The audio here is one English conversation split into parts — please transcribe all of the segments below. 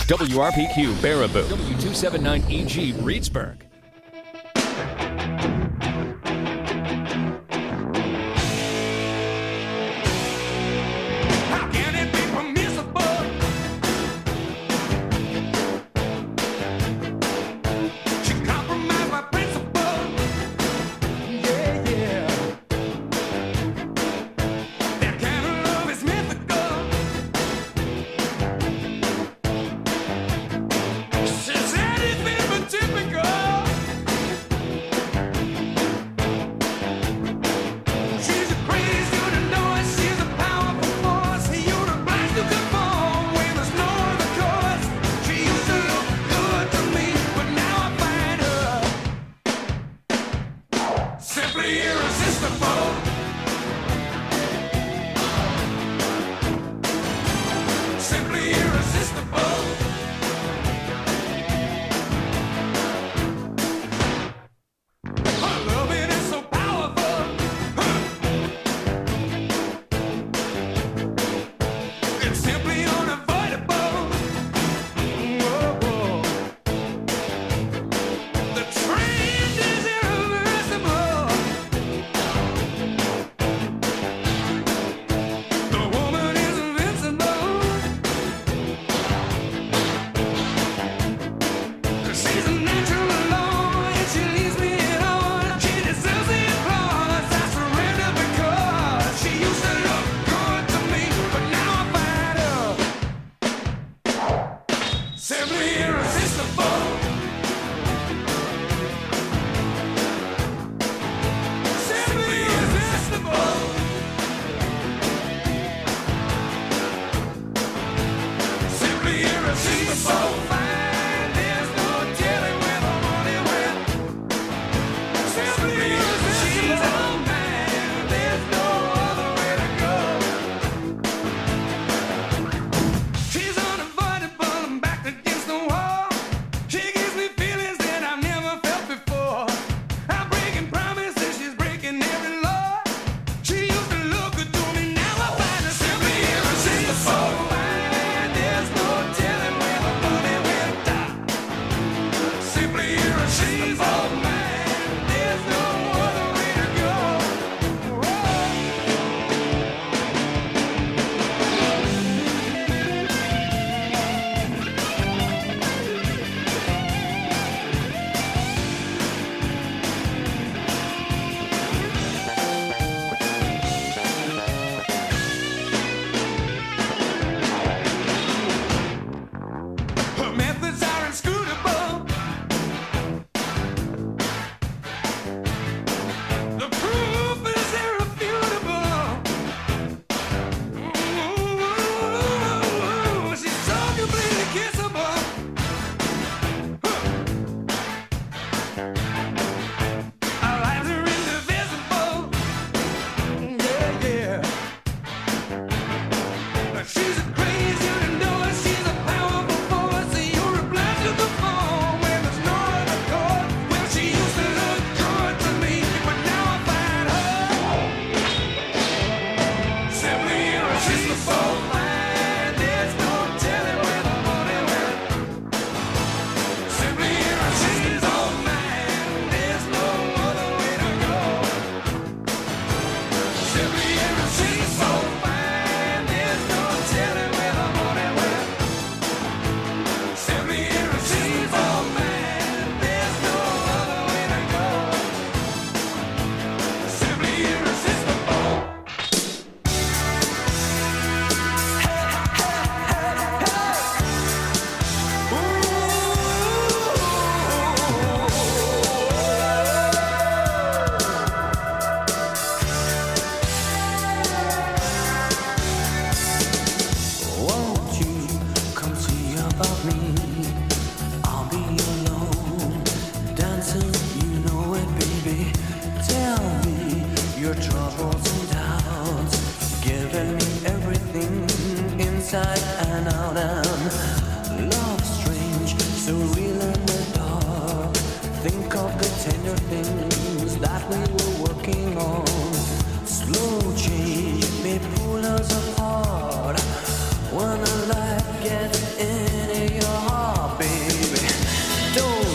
WRPQ Baraboo, W279EG Reedsburg.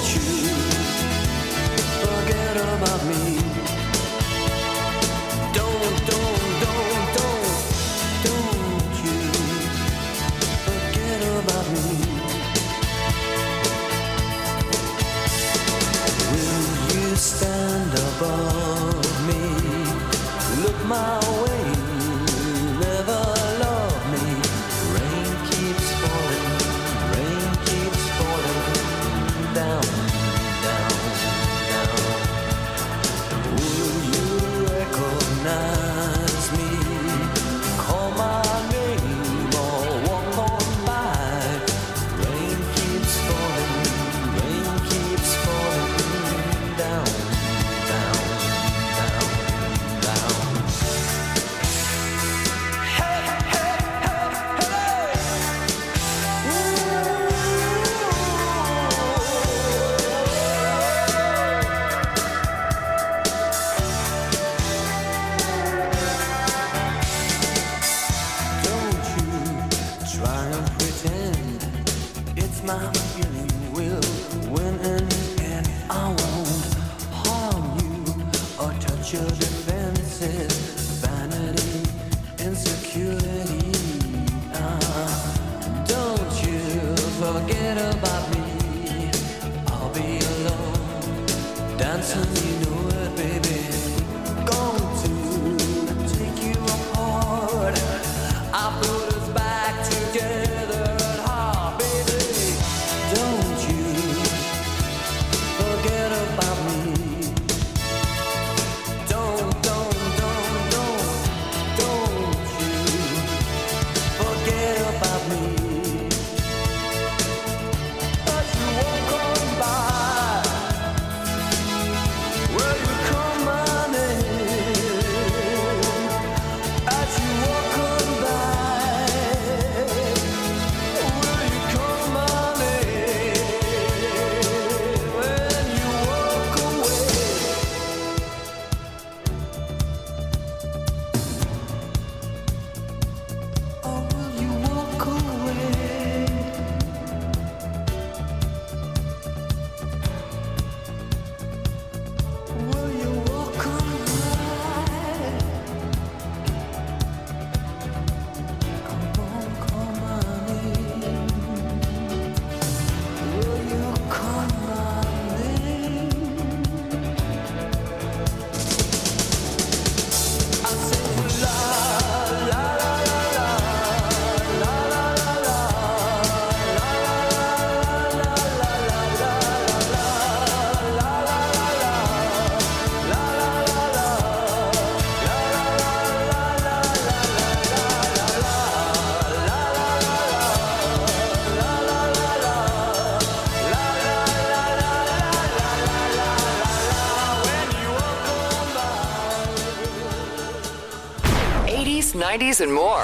'80s, '90s, and more.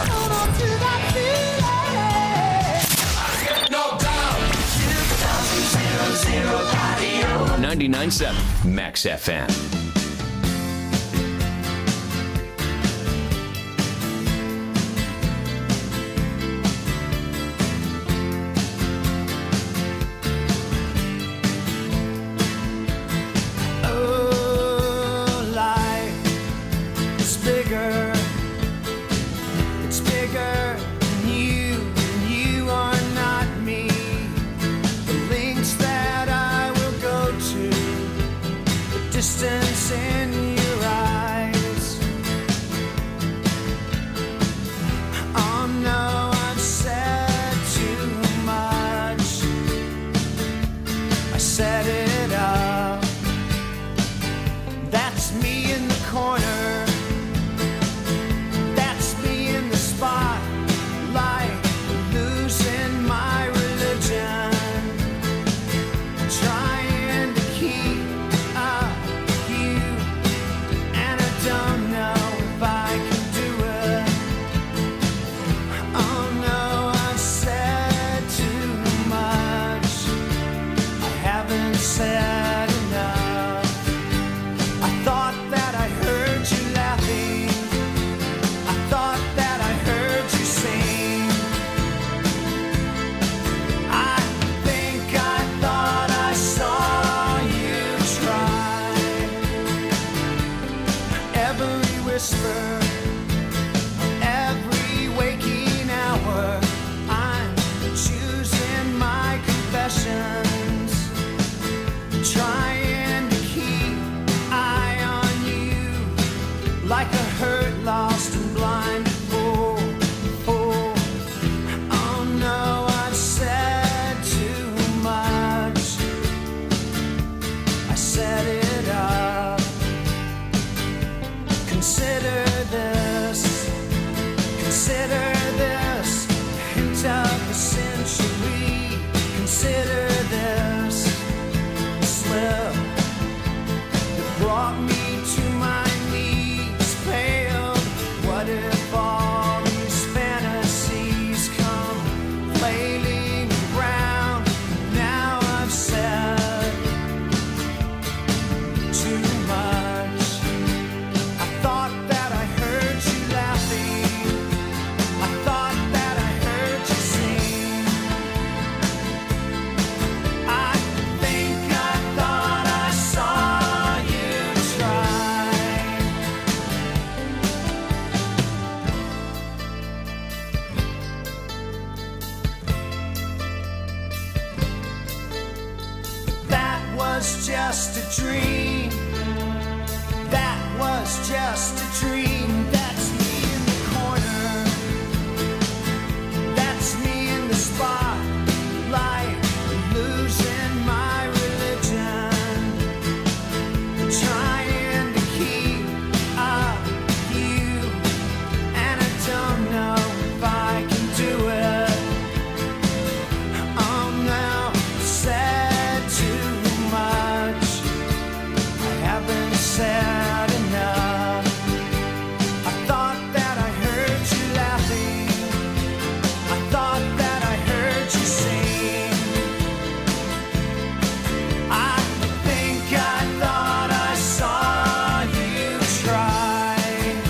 99.7 Max FM. Distance in your eyes. Oh no, I've said too much. I set it up. That's me in the corner. That's me in the spotlight, losing my religion, trying to keep up. Don't know if I can do it. Oh no, I've said too much. I haven't said trying to keep eye on you like a hurt, lost and blind fool. Oh no, I've said too much. I set it up. Consider this, consider this, hint of the century. Consider this slip that brought me to my knees, paled. What if all these fantasies come flailing around? Now I've said too much. I thought that I heard you laughing. I thought that I heard you sing. I think I thought I saw you try. That was just a dream. That was just a dream. That's me in the corner. That's me in the spotlight, losing my religion, trying to keep up with you, and I don't know if I can do it. Oh no, I've said too much. I haven't said enough. I thought that I heard you laughing. I thought that I heard you sing. I think I thought I saw you try.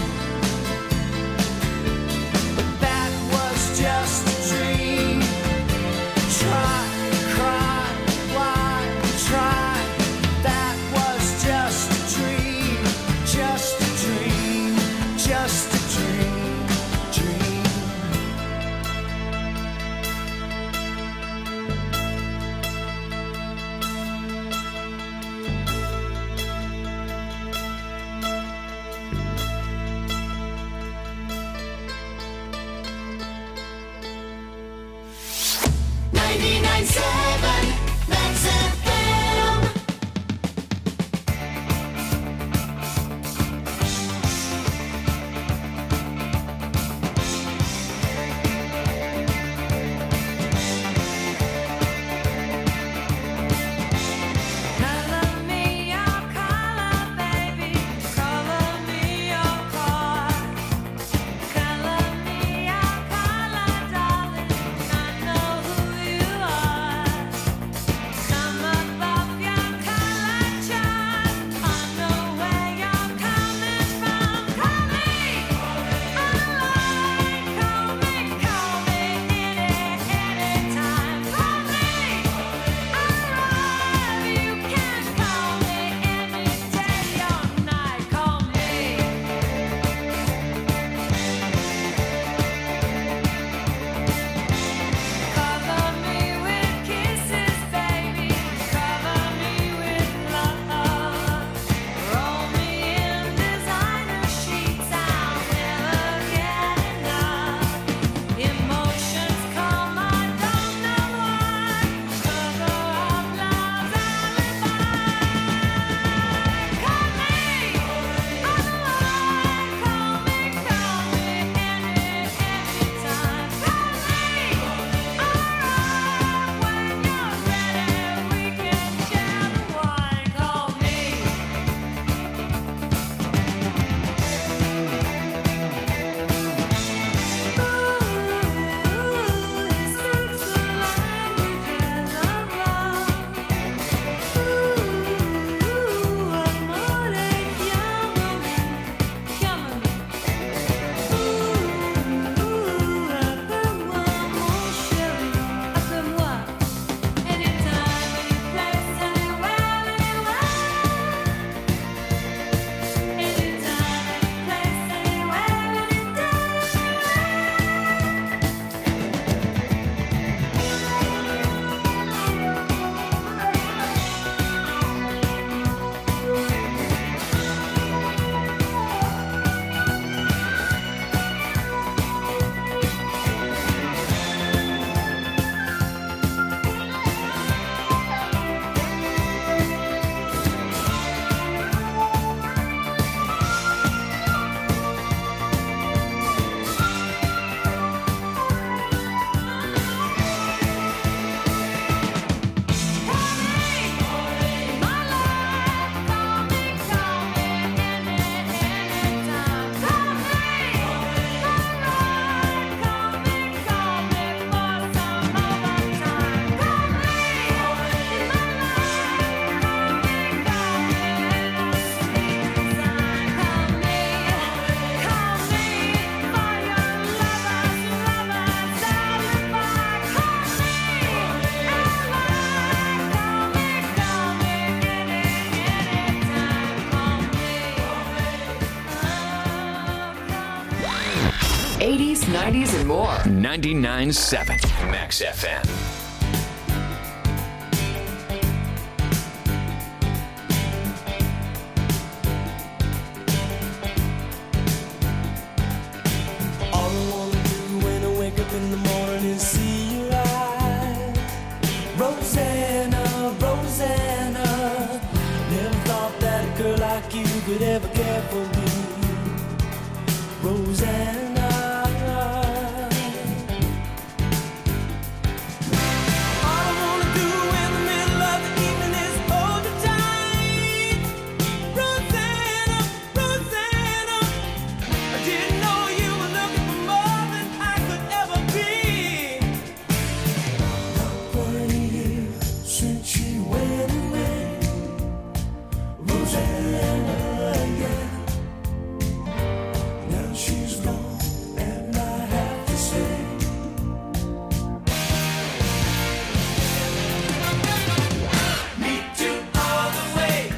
But that was just a dream. Try, cry, why, try. That was just a dream. Just a dream. Just a dream. Dream. Max FM. 80s, 90s, and more. 99.7 Max FM. All I wanna do when I wake up in the morning is see your eyes. Rosanna, Rosanna. Never thought that a girl like you could ever care for me. Rosanna. All I wanna do in the middle of the evening is hold you tight. Rosanna, Rosanna. I didn't know you were looking for more than I could ever be. Not quite a year since you went away. Rosanna, yeah. Now she's gone, and I have to say, meet you all the way.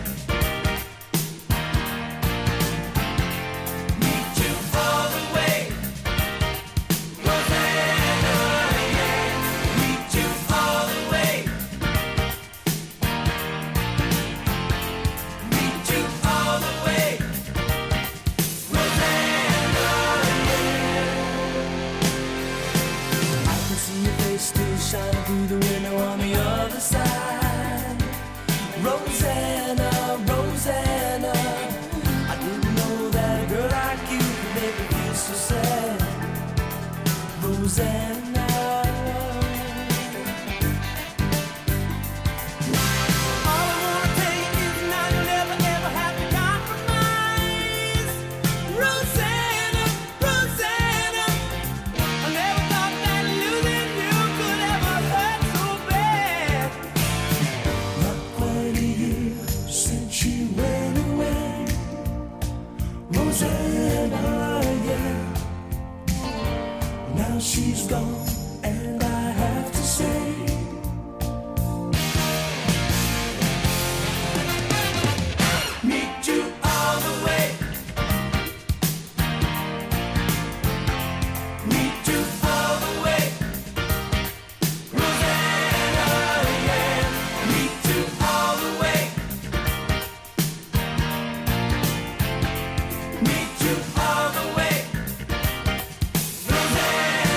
Meet you all the way. Rosanna, yeah. Meet you all the way. Meet you all the way. I can see your face still shining through the window on the other side. Rosanna, Rosanna. I didn't know that a girl like you could make me feel so sad. Rosanna. All I wanna tell you is now you'll never ever have to compromise. Rosanna, Rosanna. I never thought that losing you could ever hurt so bad. Not quite a year since you went away. Rosanna, yeah. Now she's gone, and I have to say, meet you all the way. Meet you all the way. Rosanna, yeah. Meet you all the way. Meet you all the way. Rosanna,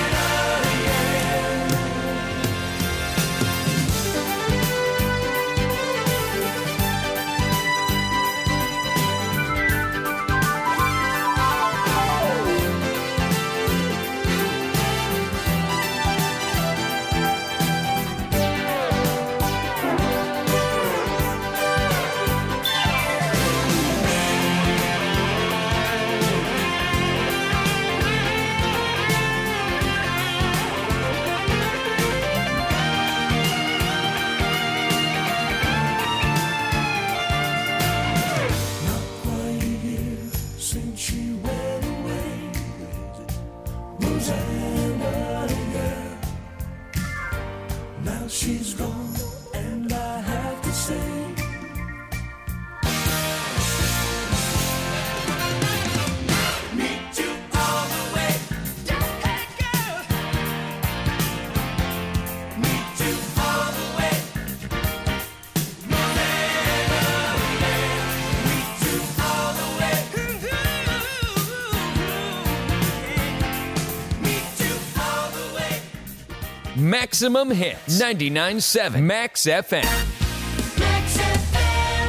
not quite a year since you went away. Rosanna, yeah. Now she's gone, and I have to say, meet you all the way. Hey, girl. Meet you all the way. Rosanna, yeah. Meet you all the way. Meet you all the way. Maximum hits. 99.7 Max FM. Max FM.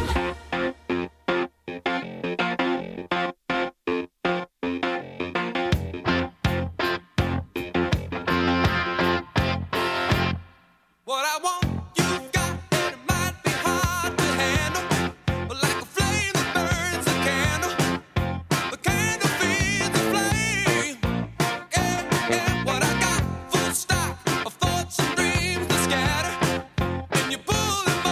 What I want, you've got, and it might be hard to handle. But like a flame that burns a candle, the candle feeds the flame. Yeah, yeah, what I got, full stock of thoughts and dreams that scatter. And you pull them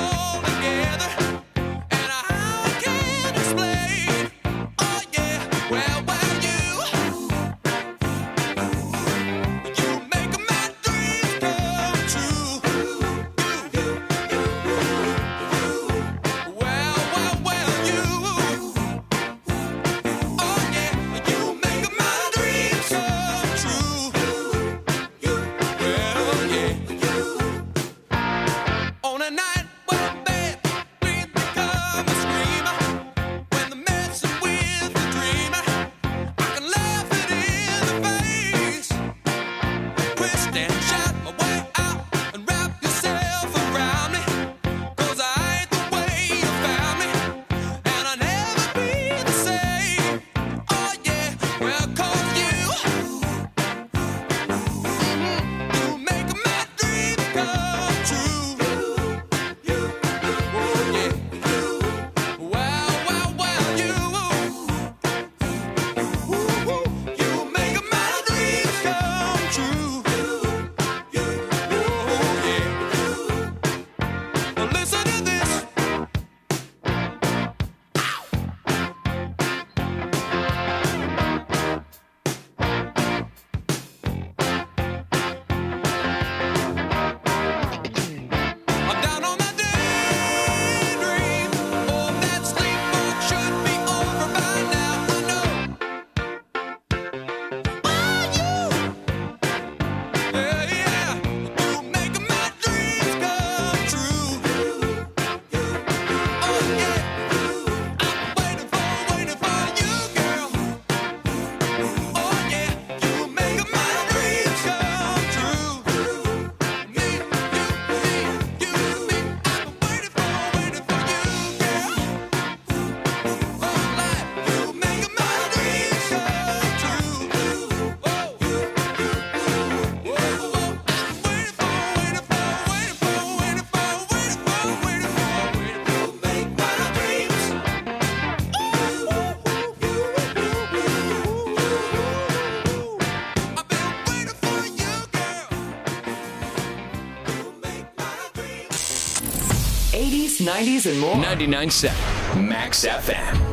90s, and more. 99.7 Max FM.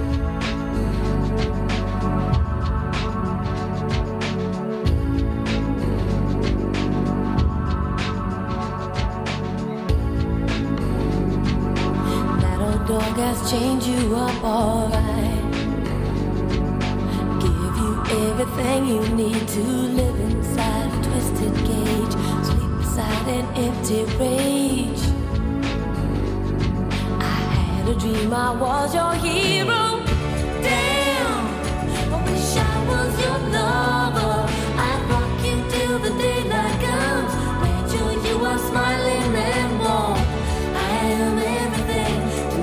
Dog has changed you up alright. Give you everything you need to live inside a twisted cage. Sleep beside an empty rage. I had a dream I was your hero. Damn, I wish I was your lover. I'd rock you till the daylight comes. Made sure you are smiling and warm. I am everything.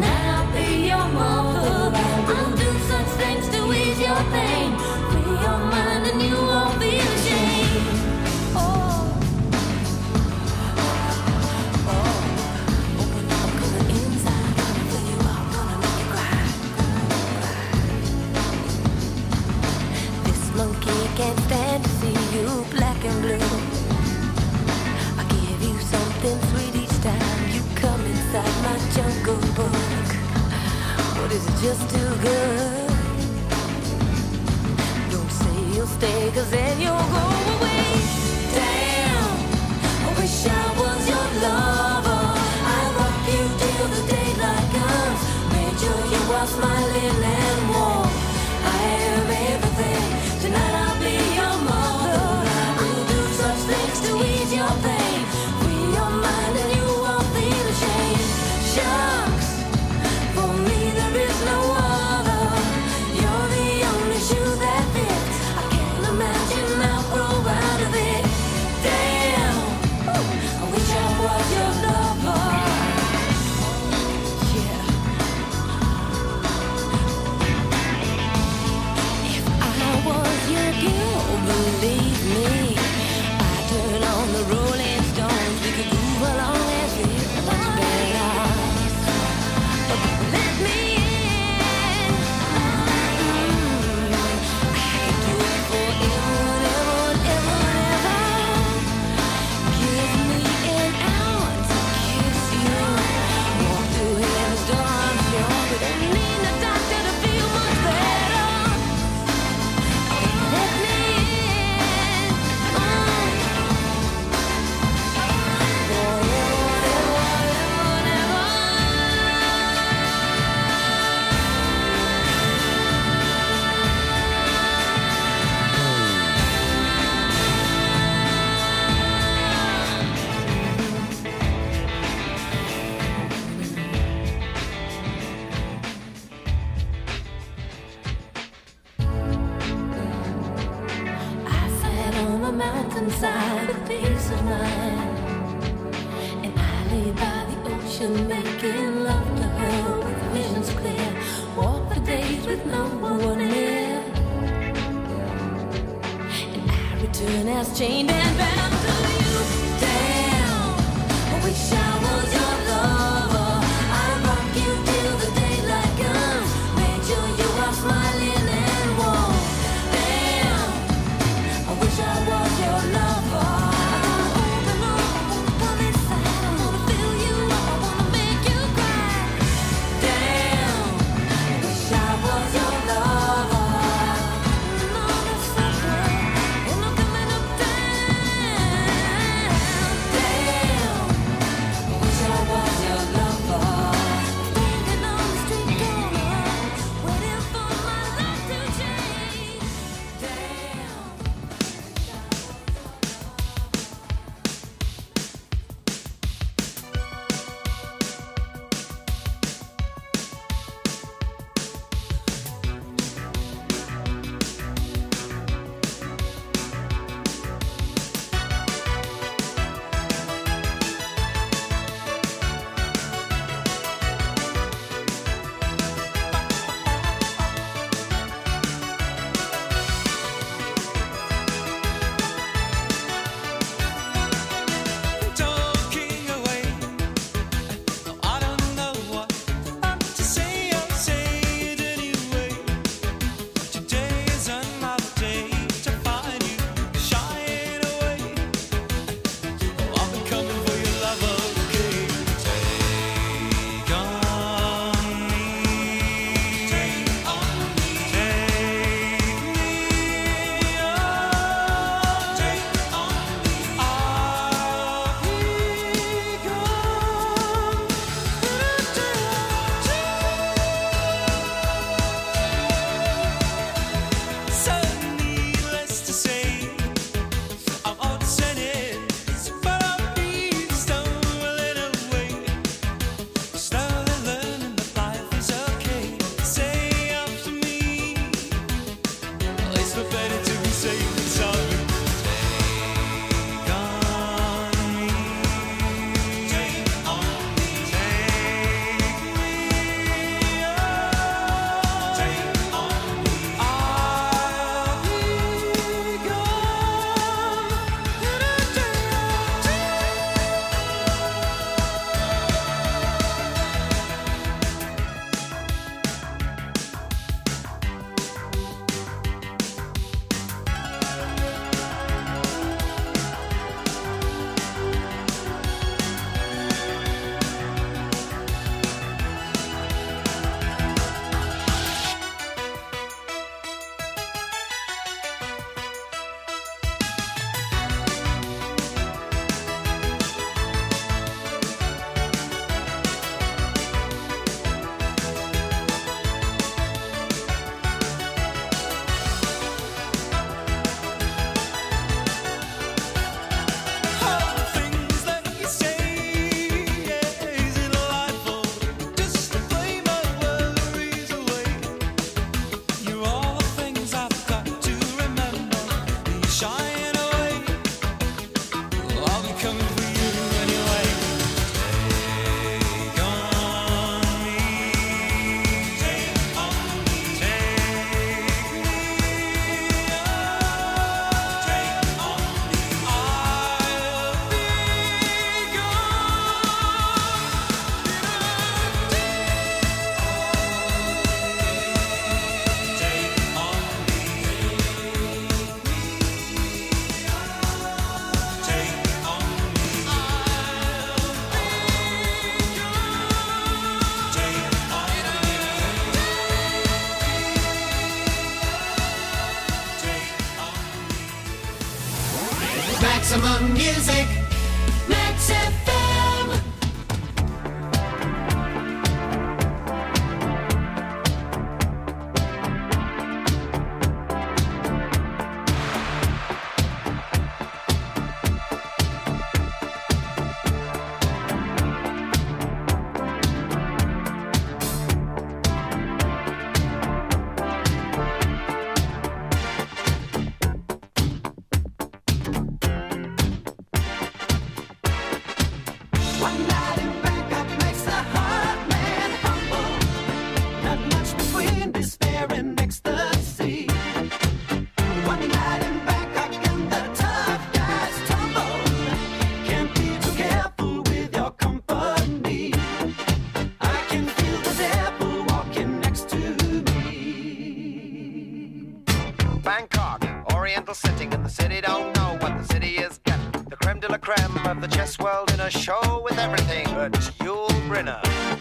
I'll do such things to ease your pain. Free your mind and you won't feel ashamed. Open up, gonna inside, gonna fill you up, gonna make you cry. This monkey can't stand to see you black and blue. I give you something sweet each time you come inside my jungle book. But is it just too good? Don't say you'll stay, cause then you'll go away. Damn, I wish I was your lover. I'd rock you till the daylight comes. Made sure you are smiling and warm. I am everything. Tonight I'll be your mother. I'll do such things to ease your pain. Free your mind and you won't feel ashamed. Shucks, for me there is no other. You're the only shoe that fits. I can't imagine I'll grow out of it. Damn, I wish I was your lover. Yeah. If I was your girl, believe me, I'd turn on the Rolling Stones. We could move along as if much better. Let me in. I can do it forever, ever, ever. Give me an hour to kiss you. Walk through heaven's door, I'm sure. We don't need a doctor to feel much better. Let me in. I sat on a mountainside with peace of mind, and I lay by the ocean making love to her with visions clear. Walk for days with no one near, and I return as chained and bound to you. Damn, I wish I was your lover. I'd rock you till the daylight comes. Make sure you are smiling and warm. Damn, I wish I was your lover. I wanna open up, I wanna come inside, I wanna fill you up, I wanna make you cry. Damn, I wish I was your lover. And all the suffering, and I'm coming up down. Maximum music. Max FM. One night in Bangkok makes the heart man humble. Not much between despair and ecstasy. One night in Bangkok and the tough guys tumble. Can't be too careful with your company. I can feel the devil walking next to me. Bangkok, oriental setting, and the city don't know what the city is getting. The creme de la creme of the chess world in a show with everything but Yul Brynner.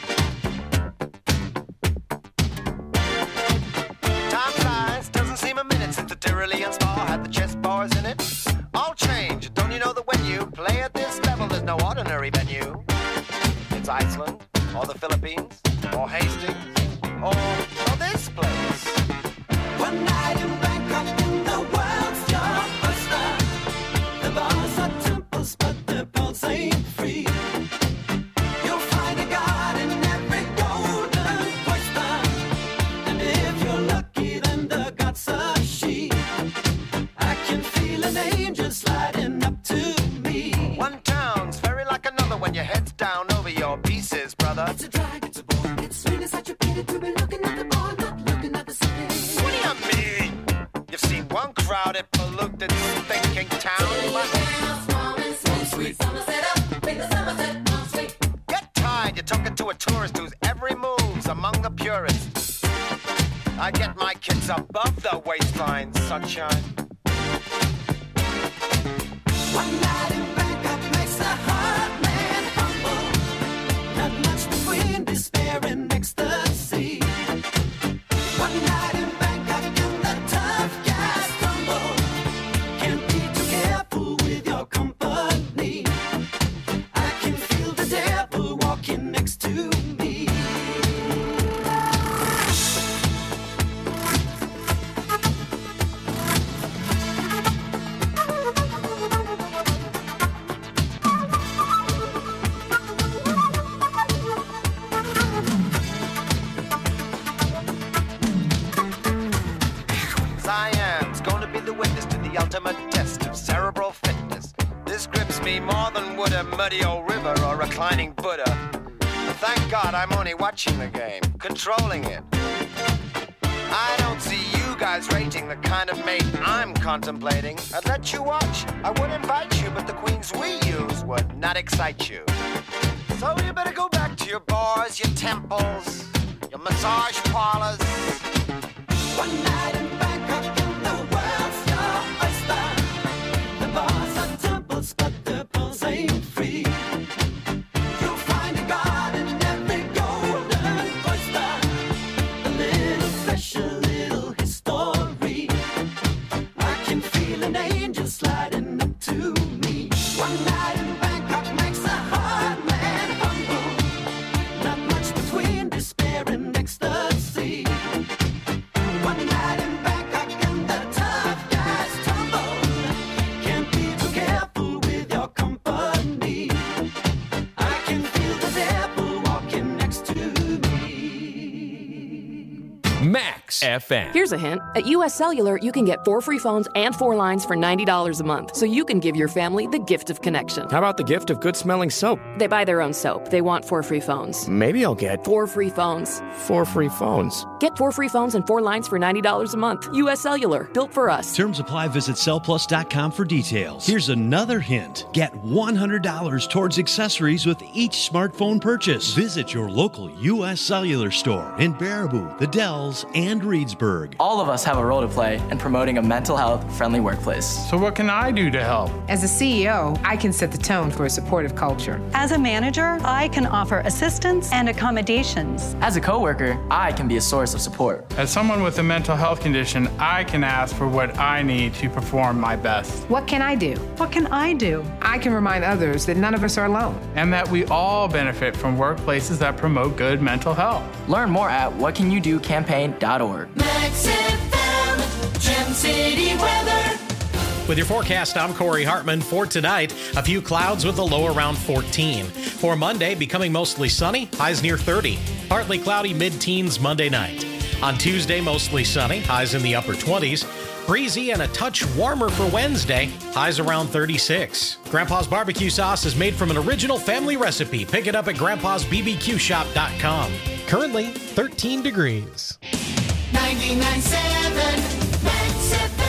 Time flies, doesn't seem a minute since the Tyrolean Spa had the chess bars in it. All change, don't you know that when you play at this level, there's no ordinary venue? It's Iceland, or the Philippines, or Hastings, or this place. One night in Bangkok and the world's your oyster. The bars are temples, but the pulse ain't free. You'll find a god in every golden oyster. And if you're lucky, then the god's a she. I can feel an angel sliding up to me. One town's very like another when your head's down over your pieces, brother. It's a drag, it's a bore, it's sweet, it's such a pity to be looking at the bar, not looking at the city. What do you mean? You've seen one crowded, polluted, thinking town. Get tired, you're talking to a tourist whose every move's among the purists. I get my kids above the waistline, sunshine. One night in Bangkok makes the heart man humble. Not much between despair and ecstasy. One night in Bangkok and the tough guys tumble. Can't be too careful with your company. I can feel the devil walking next to me. Cyan's gonna be the witness to the ultimate test of cerebral fitness. This grips me more than would a muddy old river or reclining Buddha. But thank God I'm only watching the game, controlling it. I don't see you guys rating the kind of mate I'm contemplating. I'd let you watch, I would invite you, but the queens we use would not excite you. So you better go back to your bars, your temples, your massage parlors. One night in Bangkok and the world's your oyster. The bars are temples, but the pulse ain't free. You'll find a god in every golden oyster. A little flesh, a little history. I can feel an angel sliding up to me. One night in Bangkok makes a hard man humble. Not much between despair and ecstasy. One night in Bangkok and the tough guys tumble. Can't be too careful with your company. I can feel the devil walking next to me. Max FM. Here's a hint. At US Cellular, you can get 4 free phones and 4 lines for $90 a month, so you can give your family the gift of connection. How about the gift of good-smelling soap? They buy their own soap. They want 4 free phones. Maybe I'll get 4 free phones. 4 free phones. Get 4 free phones and 4 lines for $90 a month. US Cellular. Built for us. Terms apply. Visit cellplus.com for details. Here's another hint. Get $100 towards accessories with each smartphone purchase. Visit your local US Cellular store in Baraboo, The Dells, Falls, and Reedsburg. All of us have a role to play in promoting a mental health-friendly workplace. So what can I do to help? As a CEO, I can set the tone for a supportive culture. As a manager, I can offer assistance and accommodations. As a coworker, I can be a source of support. As someone with a mental health condition, I can ask for what I need to perform my best. What can I do? What can I do? I can remind others that none of us are alone. And that we all benefit from workplaces that promote good mental health. Learn more at whatcanyoudocampaign.org. Max FM, Gem City weather. With your forecast, I'm Corey Hartman. For tonight, a few clouds with a low around 14. For Monday, becoming mostly sunny, highs near 30. Partly cloudy, mid-teens Monday night. On Tuesday, mostly sunny, highs in the upper 20s. Breezy and a touch warmer for Wednesday, highs around 36. Grandpa's barbecue sauce is made from an original family recipe. Pick it up at grandpa'sbbqshop.com. Currently, 13 degrees. 99.7 Max FM.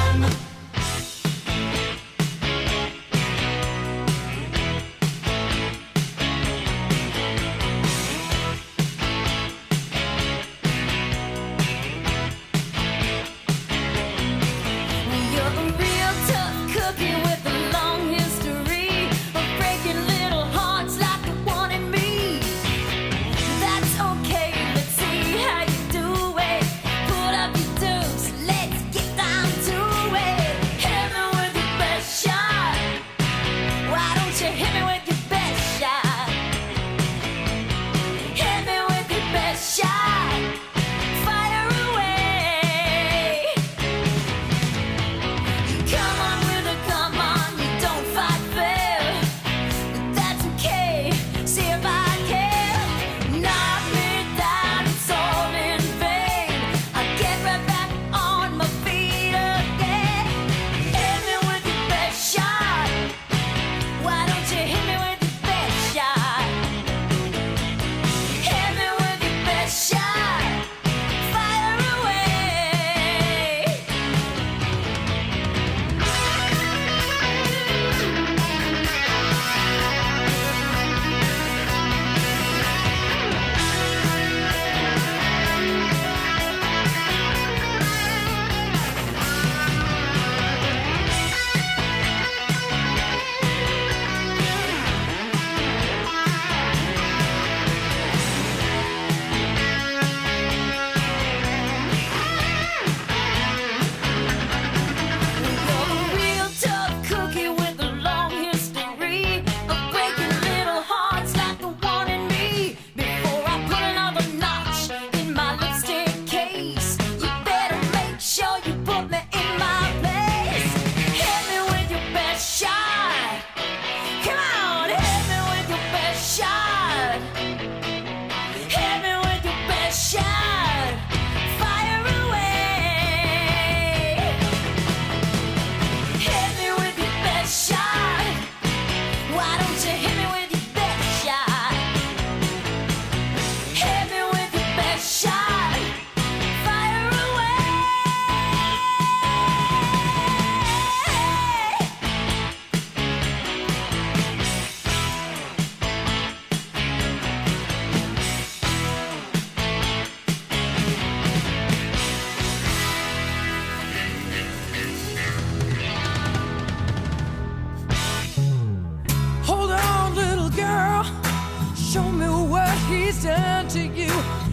done to you.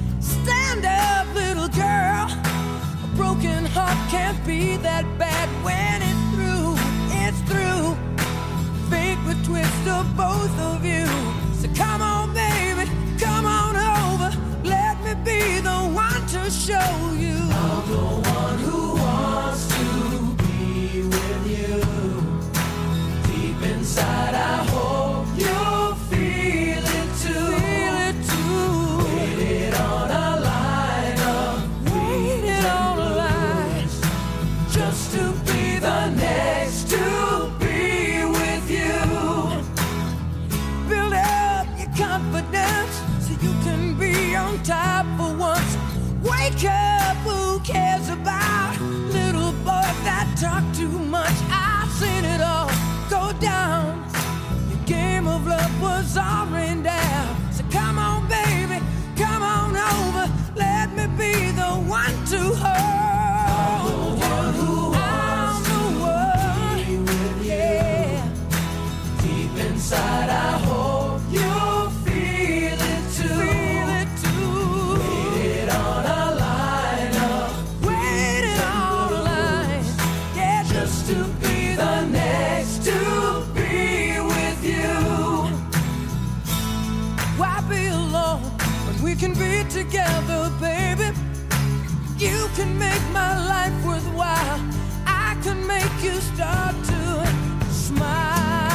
Stand up, little girl. A broken heart can't be that bad when it's through. It's through. Fate would twist of both of you. So come on, baby, come on over. Let me be the one to show you. I'm the one who wants to be with you. Deep inside, I hope you'll feel it too. Feel it too. Waited on a line of waited on a line just to be the next to be with you. Build up your confidence so you can be on top for once. Wake up, who cares about little boys that talk too much? I've seen it all go down. Your game of love was all rained down. So come on, baby, come on over. Let me be the one to hold you. I'm the one who wants to be with you. Deep inside, I hope you feel it too. Waited on a line up. Waited on a line. Yeah, just to be the next to be with you. Why be alone when we can be together, baby? You can make my life worthwhile. I can make you start to smile.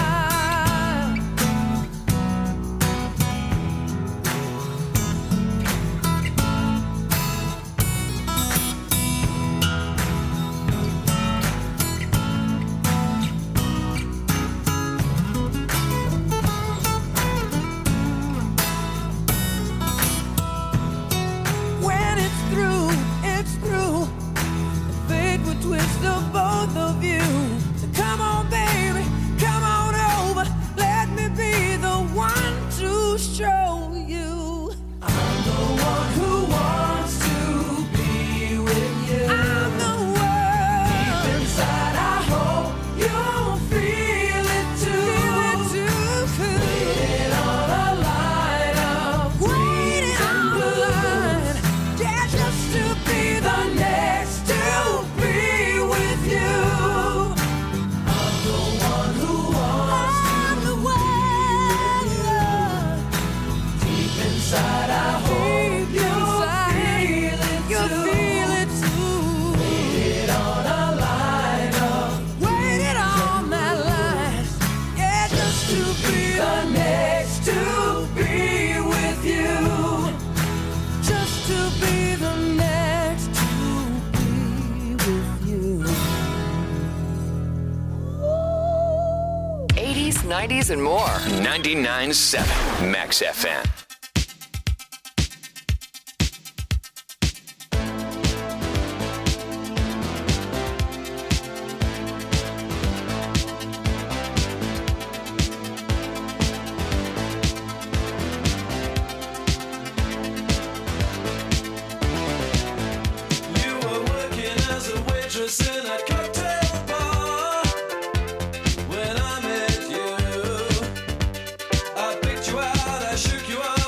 When it's through, it's through. Fate will twist of both of you. So come on, baby, come on over. Let me be the one to show you. I'm the one who wants to be with you. I'm the one. Deep inside, I hope you'll feel it too. Waiting on a line of waiting on a line. Yeah, just to be the next to be with you. I'm the one who wants to be with you. Deep inside, I hope you'll feel it too. Waited on a line up. Waited on that line. Yeah, just to be the next to be with you. Just to be the next to be with you. 80s, 90s, and more. 99.7 Max FM. You were working as a waitress in a cocktail bar. When I met you, I picked you out, I shook you up.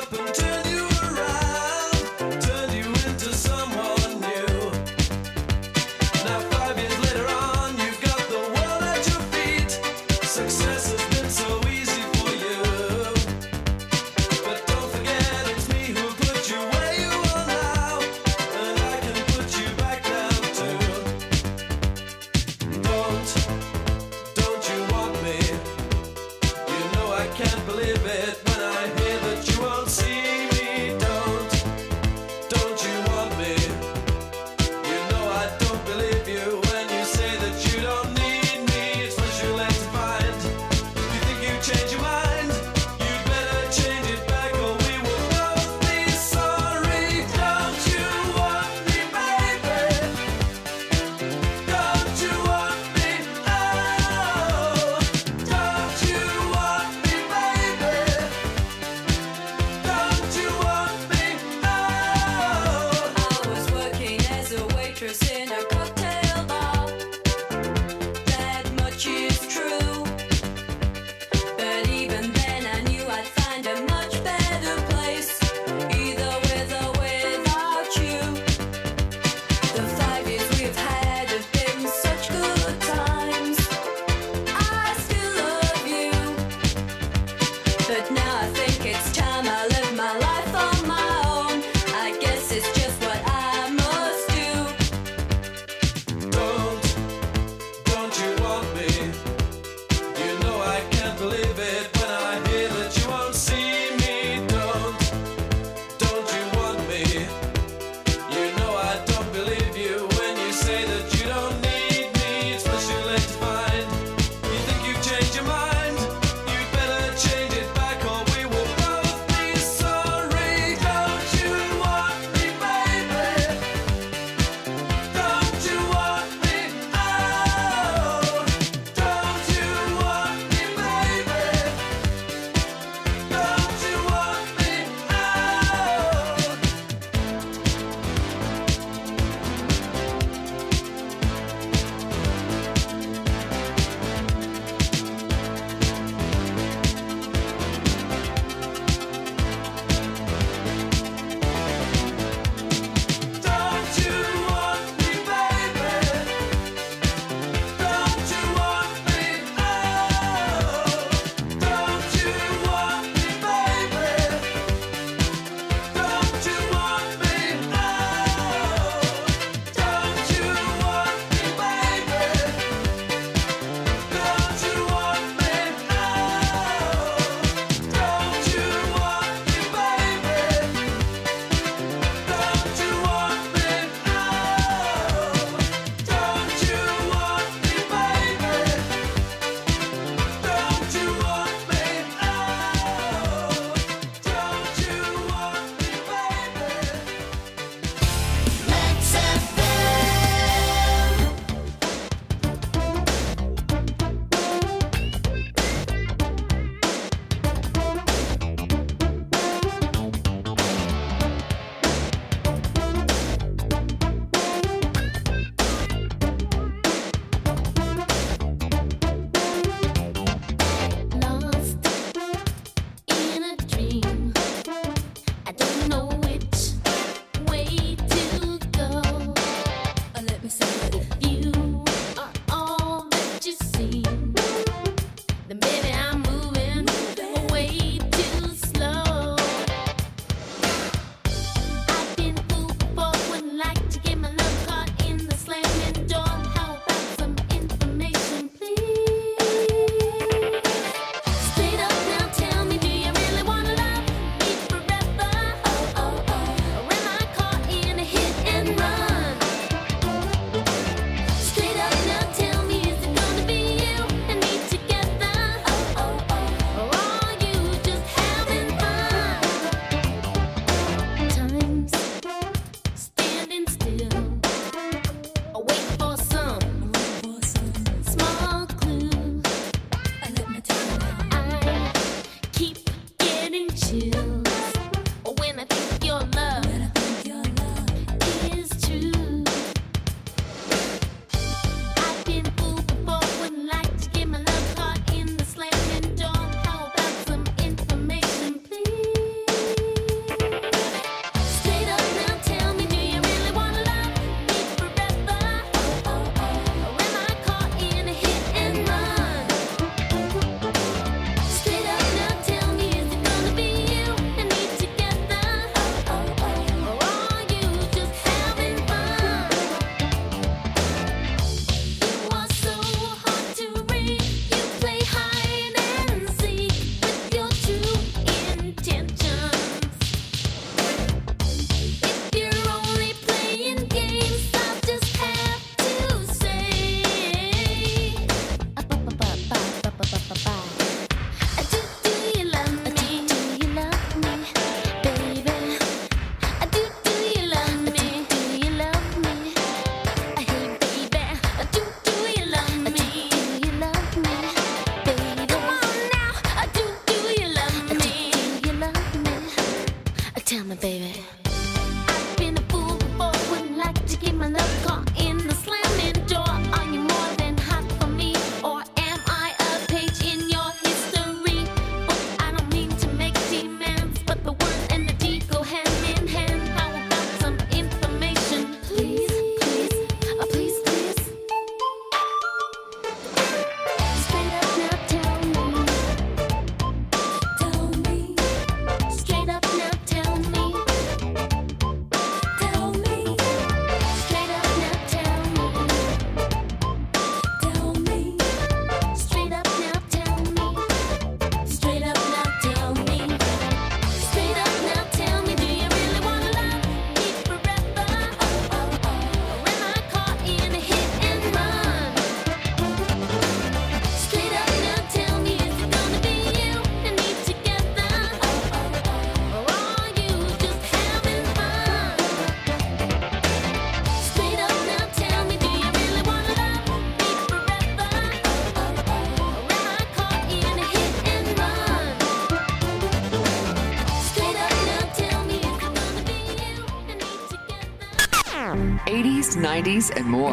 80s, 90s, and more.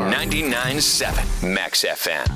99.7 Max FM.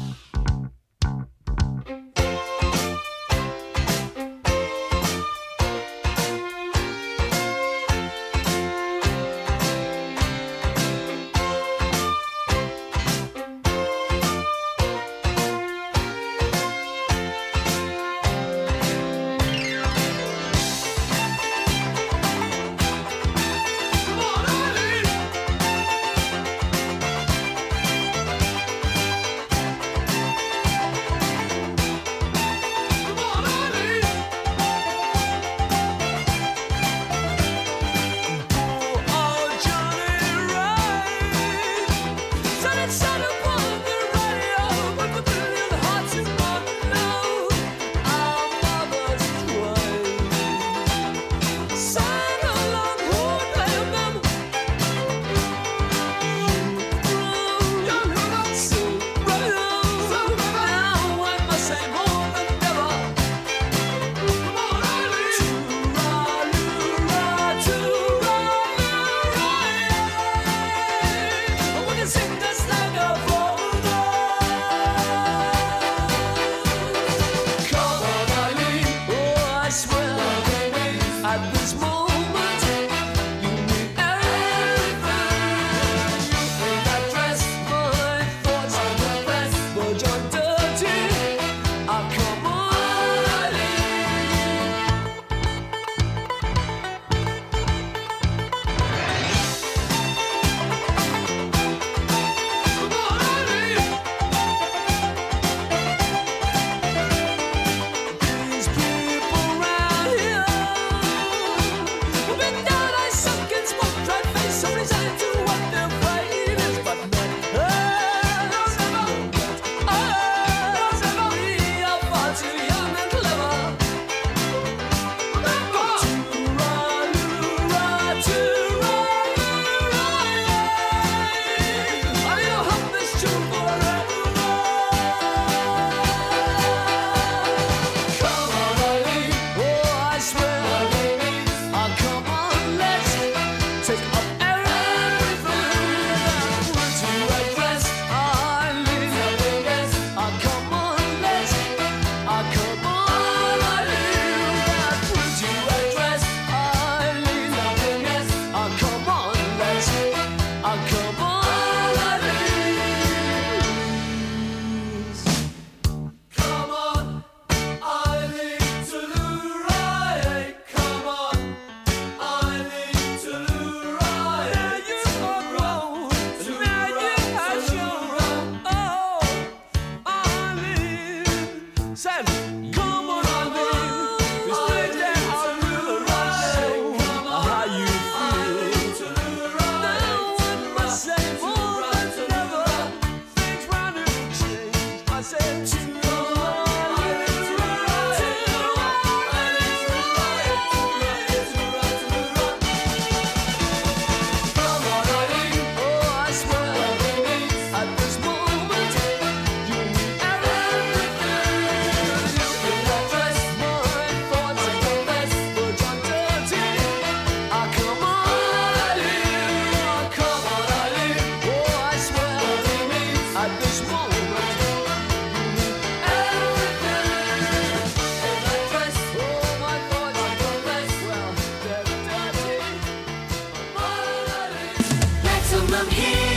Maximum hits.